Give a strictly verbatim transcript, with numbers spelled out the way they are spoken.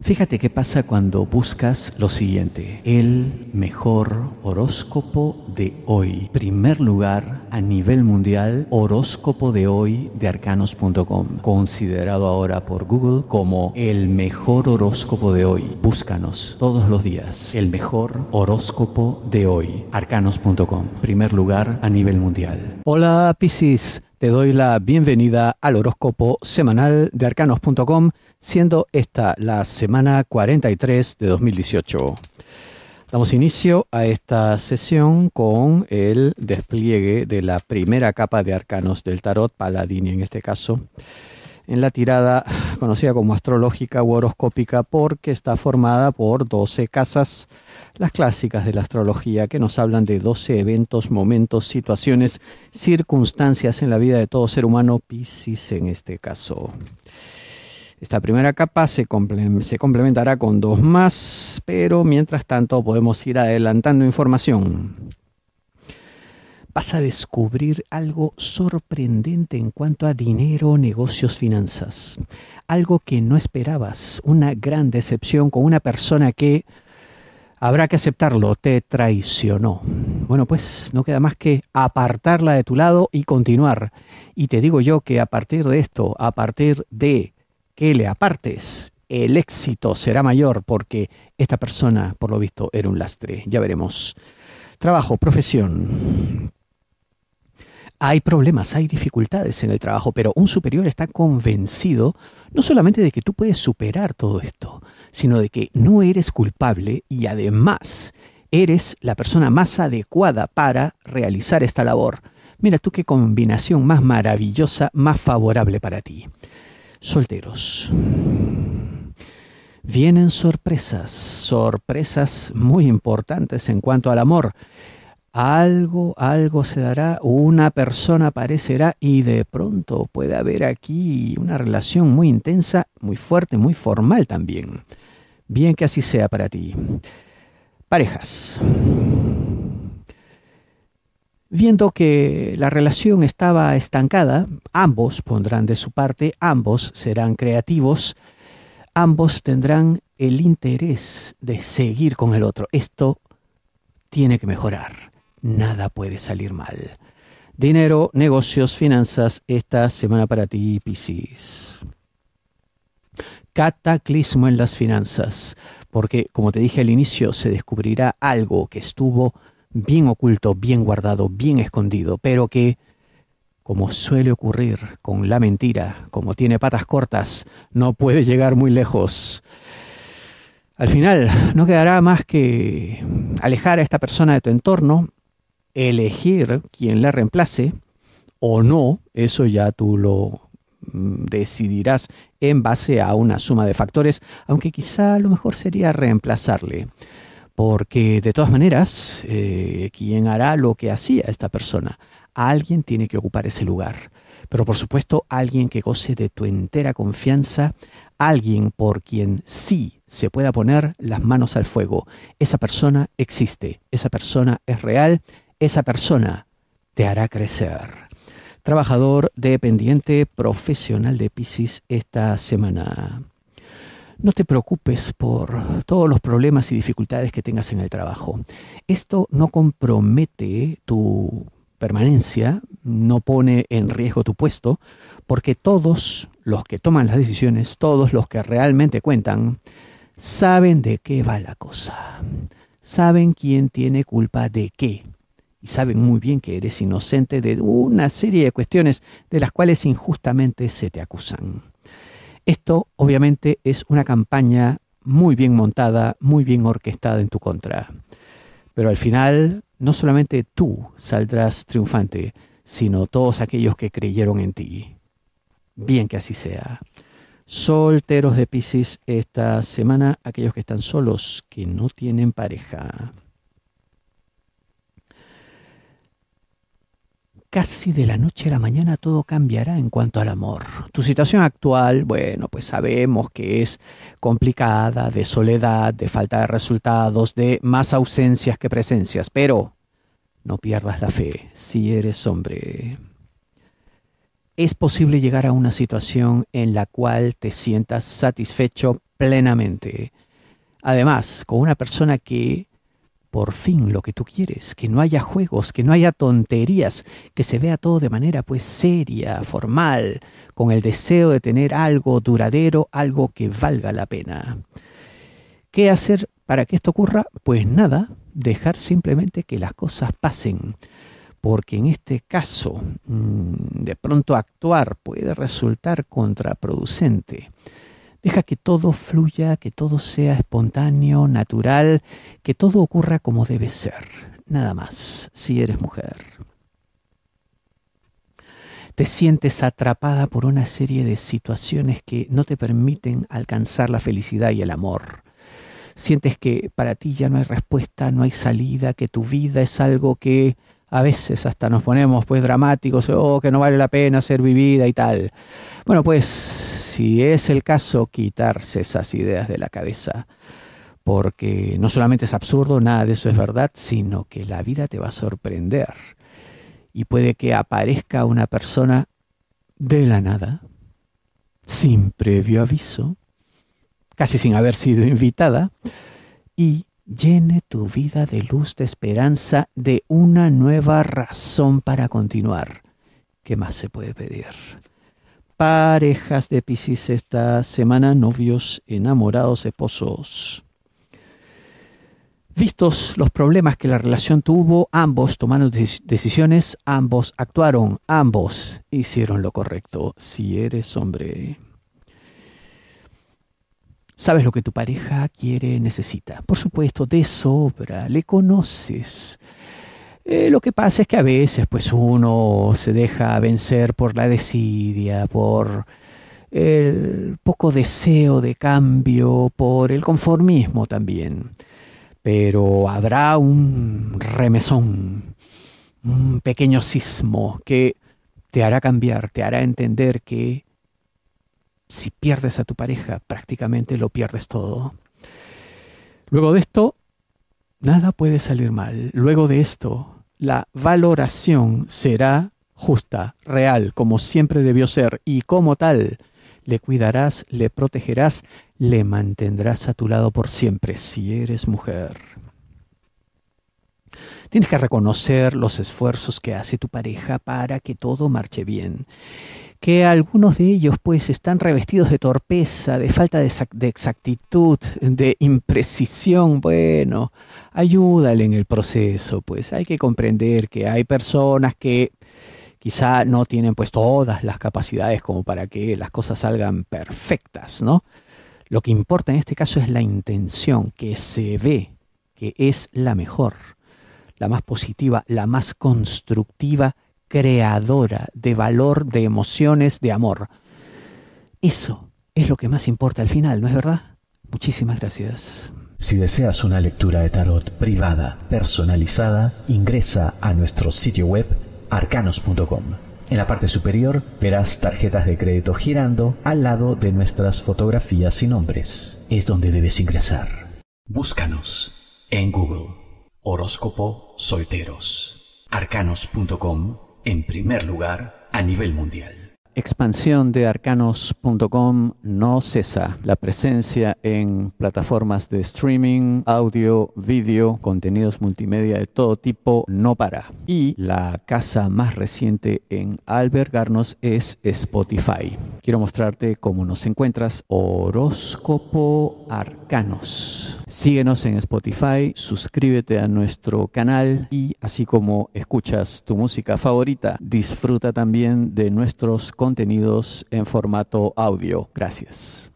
Fíjate qué pasa cuando buscas lo siguiente: el mejor horóscopo de hoy. Primer lugar a nivel mundial, horóscopo de hoy de arcanos punto com, considerado ahora por Google como el mejor horóscopo de hoy. Búscanos todos los días. El mejor horóscopo de hoy, arcanos punto com, primer lugar a nivel mundial. Hola Piscis, te doy la bienvenida al horóscopo semanal de arcanos punto com, siendo esta la semana cuarenta y tres de dos mil dieciocho. Damos inicio a esta sesión con el despliegue de la primera capa de arcanos del tarot, Paladini en este caso, en la tirada conocida como astrológica u horoscópica, porque está formada por doce casas, las clásicas de la astrología, que nos hablan de doce eventos, momentos, situaciones, circunstancias en la vida de todo ser humano, Piscis en este caso. Esta primera capa se, comple- se complementará con dos más, pero mientras tanto podemos ir adelantando información. Vas a descubrir algo sorprendente en cuanto a dinero, negocios, finanzas. Algo que no esperabas, una gran decepción con una persona que, habrá que aceptarlo, te traicionó. Bueno, pues no queda más que apartarla de tu lado y continuar. Y te digo yo que a partir de esto, a partir de que le apartes, el éxito será mayor, porque esta persona, por lo visto, era un lastre. Ya veremos. Trabajo, profesión. Hay problemas, hay dificultades en el trabajo, pero un superior está convencido no solamente de que tú puedes superar todo esto, sino de que no eres culpable y además eres la persona más adecuada para realizar esta labor. Mira tú qué combinación más maravillosa, más favorable para ti. Solteros. Vienen sorpresas, sorpresas muy importantes en cuanto al amor. Algo, algo se dará, una persona aparecerá y de pronto puede haber aquí una relación muy intensa, muy fuerte, muy formal también. Bien que así sea para ti. Parejas. Viendo que la relación estaba estancada, ambos pondrán de su parte, ambos serán creativos, ambos tendrán el interés de seguir con el otro. Esto tiene que mejorar. Nada puede salir mal. Dinero, negocios, finanzas, esta semana para ti, Piscis. Cataclismo en las finanzas, porque como te dije al inicio, se descubrirá algo que estuvo bien oculto, bien guardado, bien escondido, pero que, como suele ocurrir con la mentira, como tiene patas cortas, no puede llegar muy lejos. Al final, no quedará más que alejar a esta persona de tu entorno, elegir quien la reemplace o no, eso ya tú lo decidirás en base a una suma de factores, aunque quizá lo mejor sería reemplazarle. Porque de todas maneras, eh, ¿quién hará lo que hacía esta persona? Alguien tiene que ocupar ese lugar. Pero por supuesto, alguien que goce de tu entera confianza, alguien por quien sí se pueda poner las manos al fuego. Esa persona existe, esa persona es real, esa persona te hará crecer. Trabajador dependiente profesional de Piscis esta semana. No te preocupes por todos los problemas y dificultades que tengas en el trabajo. Esto no compromete tu permanencia, no pone en riesgo tu puesto, porque todos los que toman las decisiones, todos los que realmente cuentan, saben de qué va la cosa. Saben quién tiene culpa de qué. Y saben muy bien que eres inocente de una serie de cuestiones de las cuales injustamente se te acusan. Esto obviamente es una campaña muy bien montada, muy bien orquestada en tu contra. Pero al final no solamente tú saldrás triunfante, sino todos aquellos que creyeron en ti. Bien que así sea. Solteros de Piscis esta semana, aquellos que están solos, que no tienen pareja. Casi de la noche a la mañana todo cambiará en cuanto al amor. Tu situación actual, bueno, pues sabemos que es complicada, de soledad, de falta de resultados, de más ausencias que presencias, pero no pierdas la fe si eres hombre. Es posible llegar a una situación en la cual te sientas satisfecho, plenamente. Además, con una persona que por fin lo que tú quieres, que no haya juegos, que no haya tonterías, que se vea todo de manera pues seria, formal, con el deseo de tener algo duradero, algo que valga la pena. ¿Qué hacer para que esto ocurra? Pues nada, dejar simplemente que las cosas pasen, porque en este caso de pronto actuar puede resultar contraproducente. Deja que todo fluya, que todo sea espontáneo, natural, que todo ocurra como debe ser. Nada más, si eres mujer. Te sientes atrapada por una serie de situaciones que no te permiten alcanzar la felicidad y el amor. Sientes que para ti ya no hay respuesta, no hay salida, que tu vida es algo que a veces hasta nos ponemos pues dramáticos, oh, que no vale la pena ser vivida y tal. Bueno, pues si es el caso, quitarse esas ideas de la cabeza, porque no solamente es absurdo, nada de eso es verdad, sino que la vida te va a sorprender y puede que aparezca una persona de la nada, sin previo aviso, casi sin haber sido invitada, y llene tu vida de luz, de esperanza, de una nueva razón para continuar. ¿Qué más se puede pedir? Parejas de Piscis esta semana, novios, enamorados, esposos. Vistos los problemas que la relación tuvo, ambos tomaron decisiones, ambos actuaron, ambos hicieron lo correcto. Si eres hombre, sabes lo que tu pareja quiere, necesita. Por supuesto, de sobra, le conoces. Eh, lo que pasa es que a veces pues uno se deja vencer por la desidia, por el poco deseo de cambio, por el conformismo también. Pero habrá un remesón, un pequeño sismo que te hará cambiar, te hará entender que si pierdes a tu pareja, prácticamente lo pierdes todo. Luego de esto, nada puede salir mal. Luego de esto, la valoración será justa, real, como siempre debió ser, y como tal, le cuidarás, le protegerás, le mantendrás a tu lado por siempre, si eres mujer. Tienes que reconocer los esfuerzos que hace tu pareja para que todo marche bien. Que algunos de ellos pues están revestidos de torpeza, de falta de, de exactitud, de imprecisión. Bueno, ayúdale en el proceso, pues hay que comprender que hay personas que quizá no tienen pues todas las capacidades como para que las cosas salgan perfectas, ¿no? Lo que importa en este caso es la intención, que se ve que es la mejor, la más positiva, la más constructiva, creadora de valor, de emociones, de amor. Eso es lo que más importa al final, ¿no es verdad? Muchísimas gracias. Si deseas una lectura de tarot privada, personalizada, ingresa a nuestro sitio web arcanos punto com. En la parte superior verás tarjetas de crédito girando al lado de nuestras fotografías y nombres. Es donde debes ingresar. Búscanos en Google. Horóscopo Solteros. arcanos punto com. En primer lugar, a nivel mundial. Expansión de arcanos punto com no cesa. La presencia en plataformas de streaming, audio, vídeo, contenidos multimedia de todo tipo no para. Y la casa más reciente en albergarnos es Spotify. Quiero mostrarte cómo nos encuentras. Horóscopo Arcanos. Síguenos en Spotify, suscríbete a nuestro canal y así como escuchas tu música favorita, disfruta también de nuestros contenidos en formato audio. Gracias.